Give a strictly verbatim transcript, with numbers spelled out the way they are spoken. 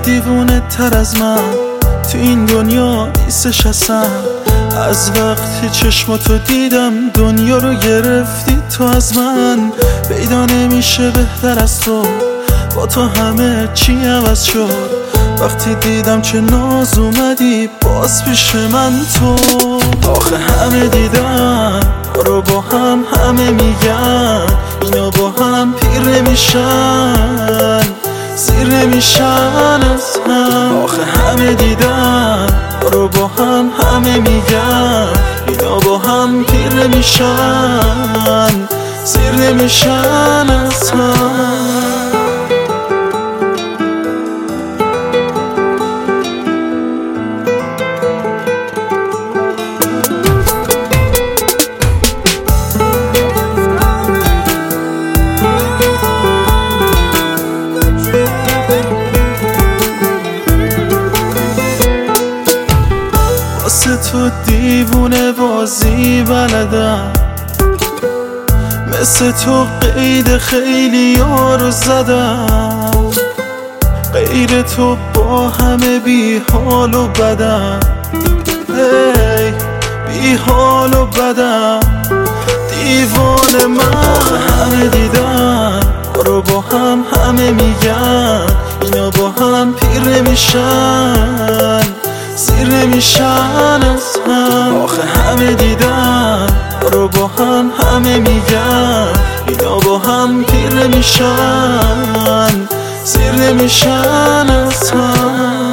دیوونه تر از من تو این دنیا نیستش اصلا. از وقتی چشماتو دیدم دنیا رو گرفتی تو از من. پیدا نمیشه بهتر از تو، با تو همه چی عوض شد. وقتی دیدم چه ناز اومدی باز پیش من تو. آخه همه دیدن رو با هم، همه میگن اینا با هم پیر نمیشن، سیر نمیشن از هم. آخه همه دیدن رو با هم، همه میگن اینا با هم پیر نمیشن، سیر نمیشن از هم. واسه تو دیوونه بازی بلدم، مثل تو قید خیلی ها رو زدم. غیر تو با همه بی حال و بدم، هی بی حال و بدم. دیوانه من همه دیدن رو با هم، همه میگن اینا با هم پیر نمیشن، سیر نمیشن از هم. آخه همه دیدن رو با هم، همه میگن اینا با هم پیر نمیشن، سیر نمیشن از هم.